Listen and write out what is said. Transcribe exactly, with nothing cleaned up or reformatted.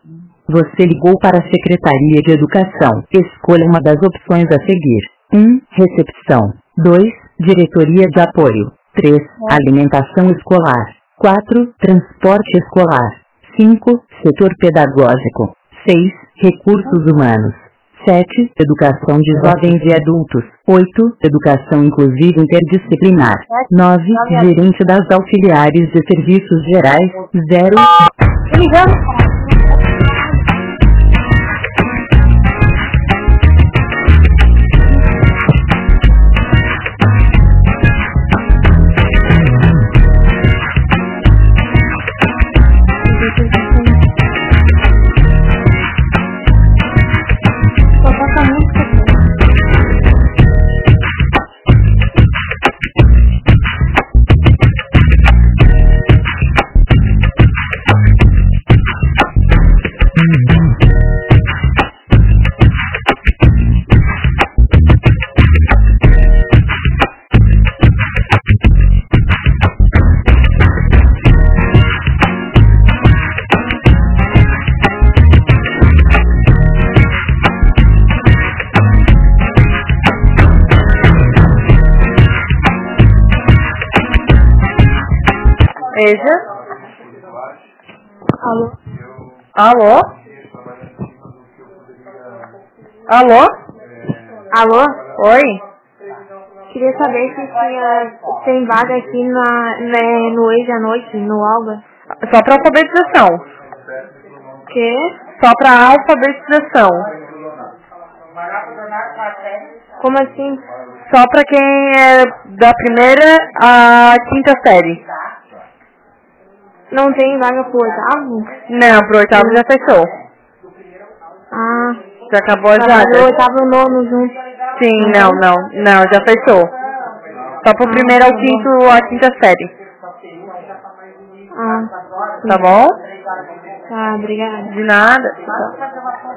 Você ligou para a Secretaria de Educação. Escolha uma das opções a seguir. um. Recepção. dois. Diretoria de Apoio. três. Alimentação escolar. quatro. Transporte escolar. cinco. Setor pedagógico. seis. Recursos humanos. sete. Educação de jovens e adultos. oito. Educação inclusiva interdisciplinar. nove. Gerente das auxiliares de serviços gerais. zero. Veja. Alô? Alô? Alô? Alô? Oi? Queria saber se tinha, tem vaga aqui na, né, no Hoje à Noite, no Alba. Só para alfabetização. Quê? Só para alfabetização. Como assim? Só para quem é da primeira à quinta série. Não tem vaga pro oitavo? Não, pro oitavo já fechou. Ah. Já acabou a Tá, vaga. mas o oitavo e o nono junto. Sim, não, não, não, já fechou. Só pro Ah, primeiro ao tá quinto bom. à quinta série. Ah. Tá bom? Tá, obrigada. De nada.